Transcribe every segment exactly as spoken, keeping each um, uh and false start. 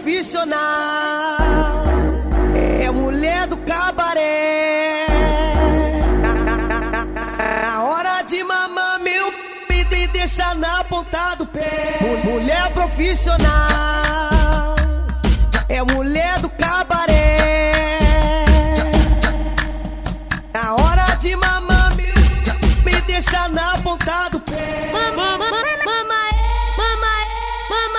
profissional, é mulher do cabaré. Na hora de mamar, meu me deixa na ponta do pé. Mulher profissional, é mulher do cabaré. Na hora de mamar, meu me deixa na ponta do pé. Mama, mama, mama, mama, mama,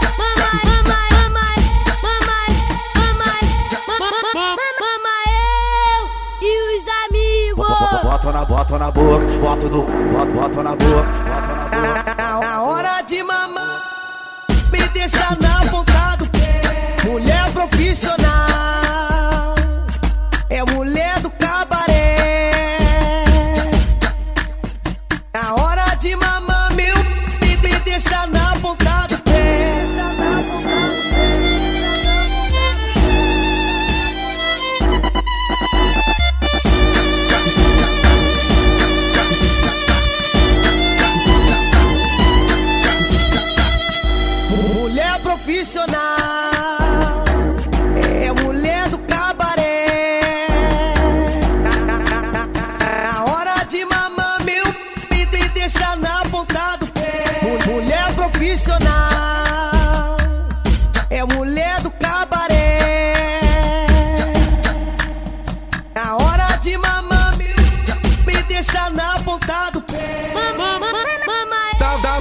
Bota na, bota na boca, bota no, bota, bota na boca, bota na boca. Na hora de mamar, me deixa na ponta do pé. Mulher profissional, é mulher do cabaré. Na hora de mamar, meu, me, me deixa na ponta do pé. Mulher profissional, é mulher do cabaré. Na hora de mamar, meu, me, me deixa na ponta do pé. Mulher profissional, é mulher do cabaré. Na hora de mamar, meu, me deixa na ponta do pé. mama, mama, Dá, dá.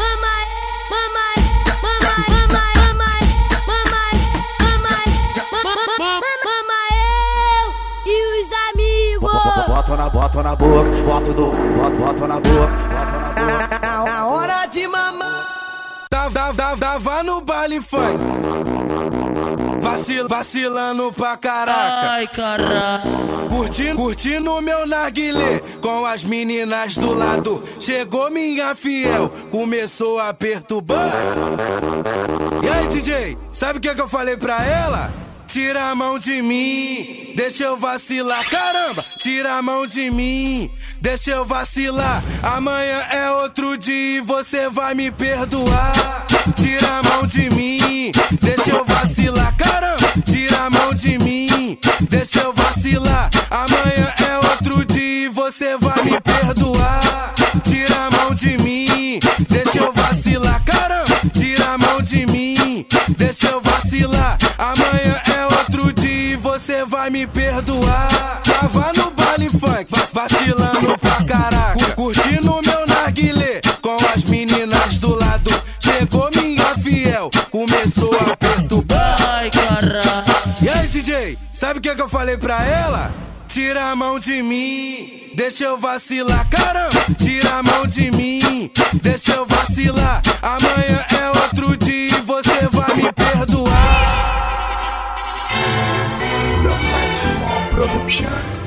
Bota na, bota na boca, bota no, bota, bota na boca, bota na boca. Na, na hora de mamar, Tava, tava, tava no baile funk, Vacil, vacilando pra caraca. Ai, caraca. Curtindo, curtindo meu narguilé com as meninas do lado. Chegou minha fiel, começou a perturbar. E aí, D J, sabe o que, que eu falei pra ela? Tira a mão de mim, deixa eu vacilar. Caramba, tira a mão de mim, deixa eu vacilar. Amanhã é outro dia e você vai me perdoar. Tira a mão de mim, deixa eu vacilar. Caramba, tira a mão de mim, deixa eu vacilar. Amanhã é outro dia e você vai me perdoar. Tira a mão de mim, deixa eu vacilar. Caramba, tira a mão de mim, deixa eu vacilar. Amanhã é outro dia e você vai me perdoar. Tava no baile funk, vacilando pra caraca, curtindo meu narguilé com as meninas do lado. Chegou minha fiel, começou a perturbar. Ai, caraca. E aí, D J, sabe o que, que eu falei pra ela? Tira a mão de mim, deixa eu vacilar. Caramba, tira a mão de mim, deixa eu vacilar. Amanhã é outro dia e você vai me perdoar. Máximo Production.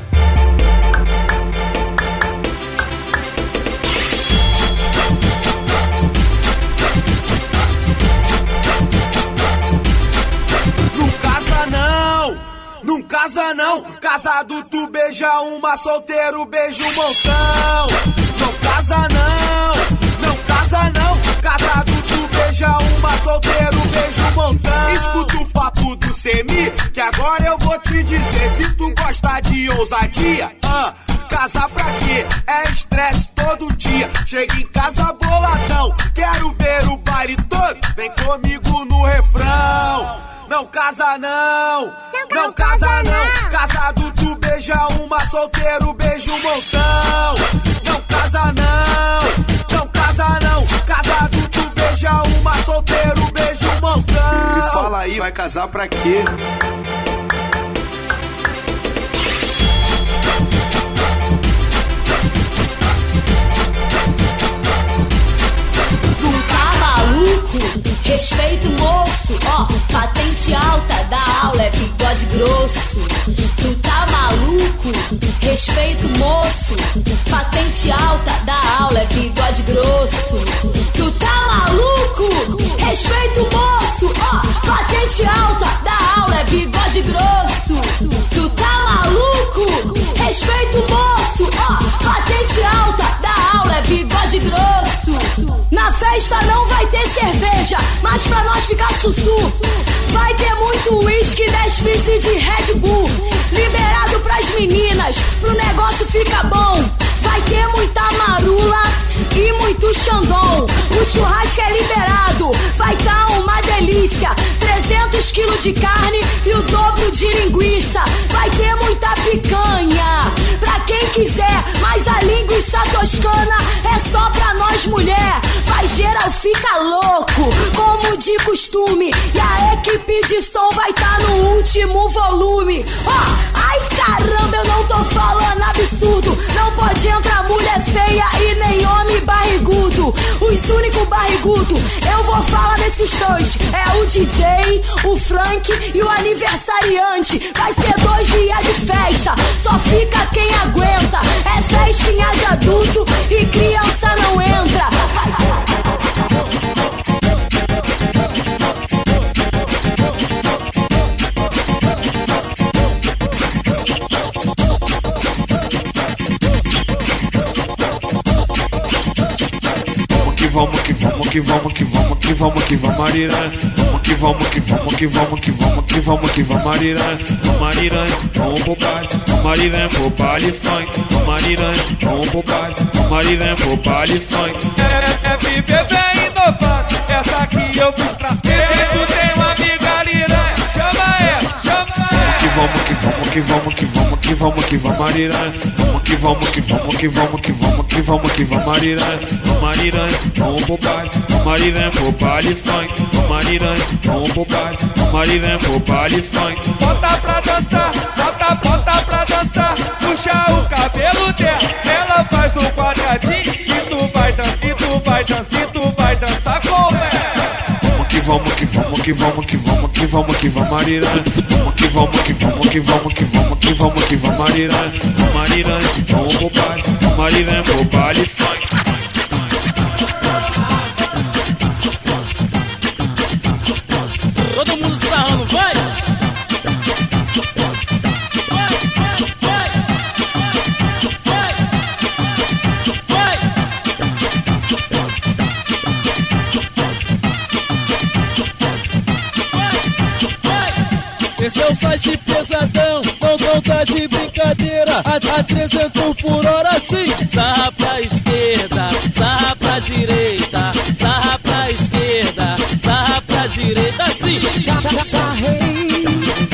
Não casa não, não casa não. Casado tu beija uma, solteiro beija um montão. Não casa não, não casa não. Casado tu beija uma, solteiro beija um montão. Escuta o papo do Semi, que agora eu vou te dizer. Se tu gosta de ousadia, ah, casa pra quê? É estresse todo dia. Chega em casa boladão, quero ver o baile todo. Vem comigo no refrão. Não casa não, não casa não. Casado tu beija uma, solteiro beija um montão. Não casa não, não casa não. Casado tu beija uma, solteiro beija um montão. Me fala aí, vai casar pra quê? Tu tá maluco? Respeita o moço, ó, patente alta da aula é bigode grosso. Tu tá maluco? Respeita o moço, patente alta da aula é bigode grosso. Tu tá maluco? Respeita o moço, ó, patente alta da aula é bigode grosso. Tu tá maluco? Respeita o moço, ó, patente alta da aula é bigode grosso. Na festa não vai ter cerveja, mas pra nós ficar sussu, Vai ter muito uísque, dez fizz de Red Bull. Liberado pras meninas, pro negócio fica bom. Vai ter muita marula e muito xandão. O churrasco é liberado, vai tá uma delícia. trezentos quilos de carne e o dobro de linguiça. Vai ter muita picanha pra quem quiser, mas a linguiça toscana é só pra nós mulher. Vai geral fica louco, como de costume. E a equipe de som vai tá no último volume. Ó, oh, ai caramba, eu não tô falando absurdo. Não pode entrar mulher feia e nem homem barrigudo. Os únicos barrigudos, eu vou falar desses dois. É o D J, o Frank e o aniversariante. Vai ser dois dias de festa, só fica quem aguenta. É festinha de adulto e criança não entra. Vai. Vamos que vamos que vamos que vamos que vamos que vamos mariranha. Vamos que vamos que vamos que vamos que vamos que vamos que vamos mariranha. Vamos mariranha, vamos pro baile. Vamos mariranha pro baile funk. Vamos mariranha, vamos pro baile. Vamos mariranha pro baile funk. É, é viver bem inovado, essa aqui eu fiz pra ter. Tu tem uma amiga liranha, chama ela, chama ela. Vamos que vamos que vamos que vamos que vamos que vamos mariranha. Vamos que vamos que vamos que vamos que vamos que vamos que vamos mariranha. Vamos mariranha, vamos pro baile. Vamos mariranha pro baile funk. Vamos mariranha, vamos pro baile. Vamos mariranha pro baile funk. Bota pra dançar, bota, bota pra dançar. Puxa o cabelo dela, ela faz um quadradinho. E tu vai dançar, e tu vai dançar, e tu vai dançar com ela. Vamos que vamos que vamos que vamos que vamos que vamos mariranha. Vamos que vamos que vamos que vamos que vamos que vamos que vamos mariranha. Vamos mariranha, vamos pro baile. Vamos mariranha pro baile funk. Todo mundo sarrando, vai! Esse é o faixa pesadão, não conta de brincadeira. A, a trezentos por hora sim. Sarra pra esquerda, sarra pra direita. Sarra pra esquerda, sarra pra direita sim. Sarrei,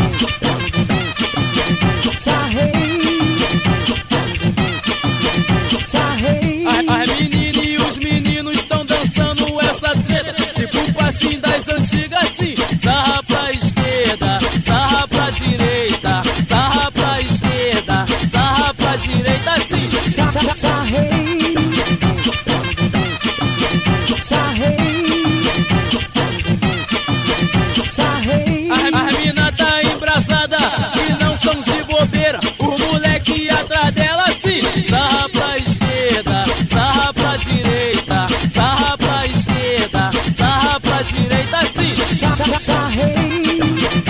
sarrei, sarrei. As meninas e os meninos estão dançando essa treta, tipo o passinho das antigas sim. Sarra pra esquerda, sarra pra direita, sarra pra esquerda, sarra pra direita sim. Sarrei, sarrei, sarrei. As mina tá embrasada e não são de bobeira. O moleque atrás dela sim. Sarra pra esquerda, sarra pra direita, sarra pra esquerda, sarra pra direita sim. Sarrei,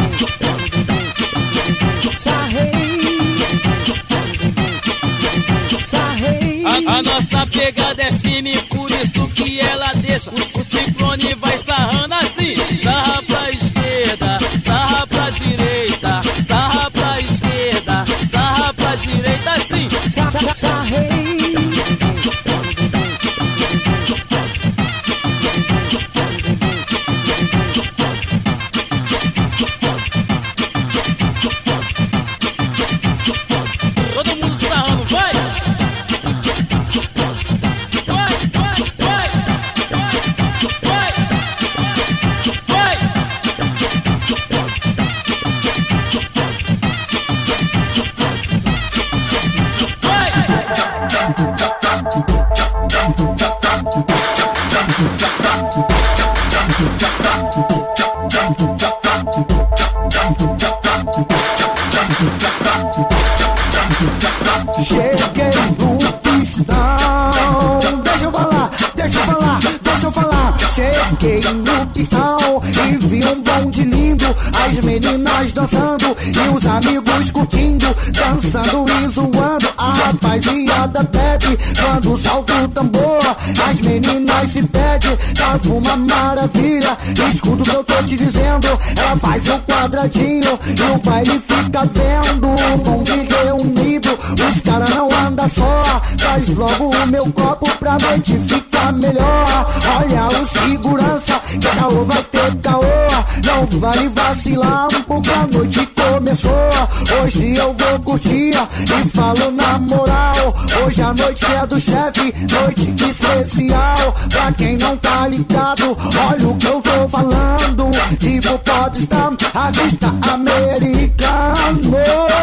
sarrei. A, a nossa pegada é firme, por isso que ela deixa. O, o ciclone vai sarrando assim. Sarra pra esquerda, sarra pra direita, sarra pra esquerda, sarra pra direita sim. Sarrei. Todo mundo sarrando, vai! Vai, vai, vai! Cheguei no pistão e vi um bonde lindo, as meninas dançando e os amigos curtindo, dançando e zoando. A rapaziada bebe quando salta o tambor, as meninas se pedem, tá uma maravilha. Escuta o que eu tô te dizendo, ela faz um quadradinho e o baile fica vendo. O bonde reunido, os caras não andam só, traz logo o meu copo pra noite ficar melhor. Olha o segurança, que caô vai ter caô, não vale vacilar, porque a noite começou. Hoje eu vou curtir e falo na moral, hoje a noite é do chefe, noite especial. Pra quem não tá ligado, olha o que eu tô falando, tipo popstar, artista americano.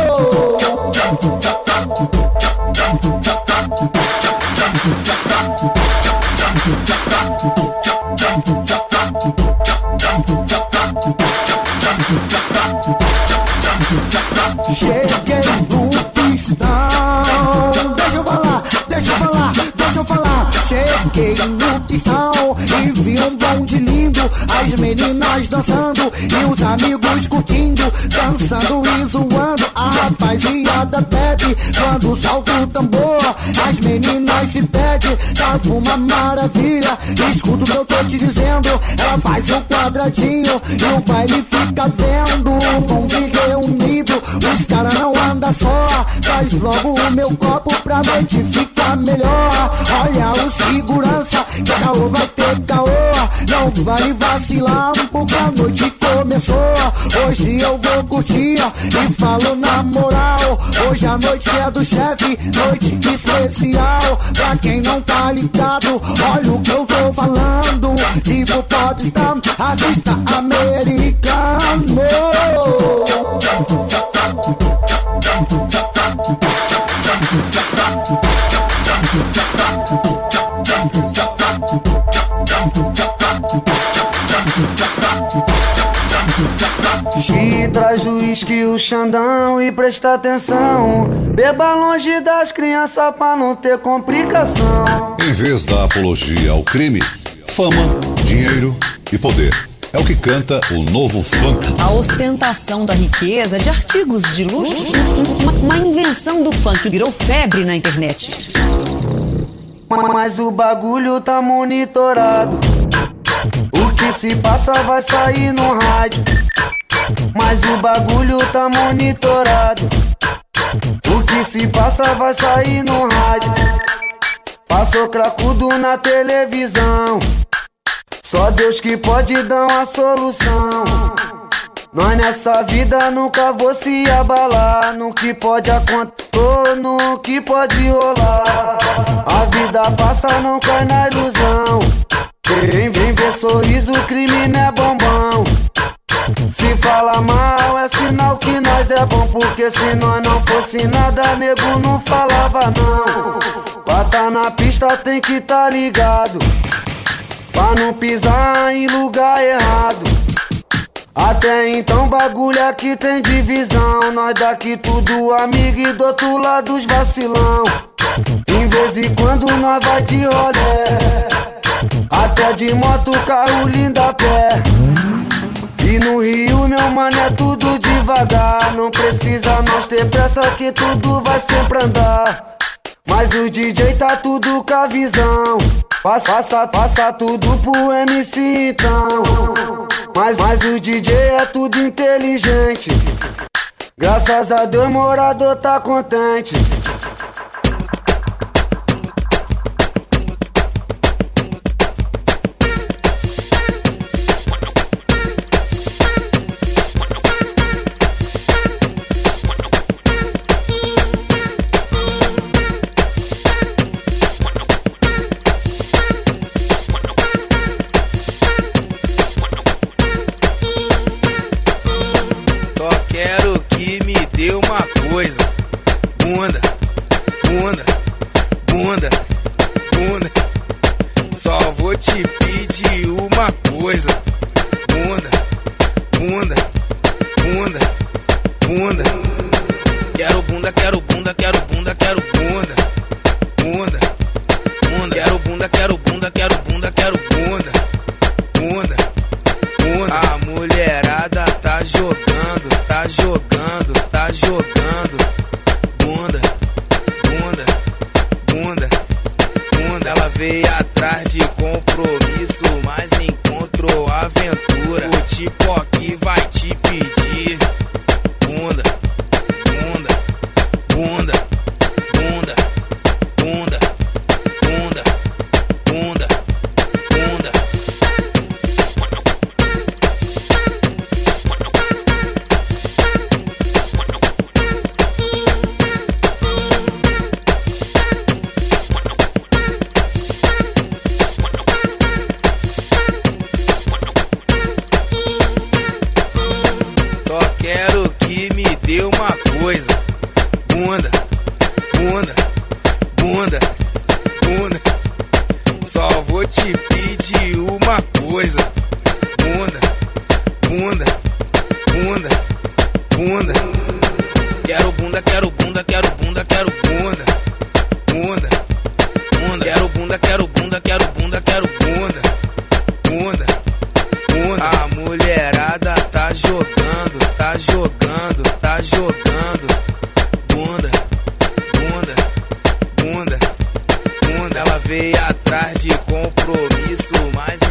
Cheguei no pistão, deixa eu falar, deixa eu falar, deixa eu falar. Cheguei no pistão e vi um bonde lindo, as meninas dançando e os amigos curtindo, dançando e zoando. A rapaziada bebe quando salta o tambor, as meninas se pedem, tá uma maravilha. Escuta o que eu tô te dizendo, ela faz um quadradinho e o baile fica vendo. O bonde reunido, os caras não andam só, traz logo o meu copo pra noite ficar melhor. Olha o segurança, que caô vai ter caô, não vale vacilar, porque a noite começou. Hoje eu vou curtir e falo na moral, hoje a noite é do chefe, noite especial. Pra quem não tá ligado, olha o que eu tô falando, tipo popstar, artista americano. E traz o uísque, o Xandão e presta atenção, beba longe das crianças pra não ter complicação. Em vez da apologia ao crime, fama, dinheiro e poder é o que canta o novo funk. A ostentação da riqueza de artigos de luxo, uma, uma invenção do funk que virou febre na internet. Mas o bagulho tá monitorado, o que se passa vai sair no rádio. Mas o bagulho tá monitorado, o que se passa vai sair no rádio. Passou cracudo na televisão, só Deus que pode dar uma solução. Nós nessa vida nunca vou se abalar, no que pode acontecer, no que pode rolar. A vida passa, não cai na ilusão, quem vem ver sorriso, crime não é bombom. Se fala mal é sinal que nós é bom, porque se nós não fosse nada, nego não falava não. Pra tá na pista tem que tá ligado, pra não pisar em lugar errado. Até então bagulho aqui tem divisão, nós daqui tudo amigo e do outro lado os vacilão. Em vez em quando nós vai de rolé, até de moto, carro lindo a pé. E no Rio, meu mano, é tudo devagar, não precisa nós ter pressa que tudo vai sempre andar. Mas o D J tá tudo com a visão, passa, passa, passa tudo pro M C então. Mas, mas o D J é tudo inteligente, graças a Deus morador tá contente. Bunda, bunda, bunda, bunda. Só vou te pedir uma coisa. Bunda, bunda, bunda, bunda. Quero bunda, quero bunda, quero bunda, quero bunda. Bunda, bunda. Quero bunda, quero bunda, quero bunda, quero bunda. compromisso, mas encontrou aventura. O tipo aqui vai te pedir bunda, bunda, bunda, bunda, bunda, bunda, bunda, bunda. Só quero que me dê uma coisa. Bunda, bunda, bunda, bunda. Só vou te pedir uma coisa. Bunda, bunda, bunda, bunda. Quero bunda, quero bunda, quero bunda, quero bunda. Bunda, bunda. Quero bunda, quero bunda, quero bunda, quero bunda. Bunda, bunda. A mulherada tá jogando, tá jogando, tá jogando. Bunda, bunda, bunda, bunda. Ela veio atrás de compromisso, mas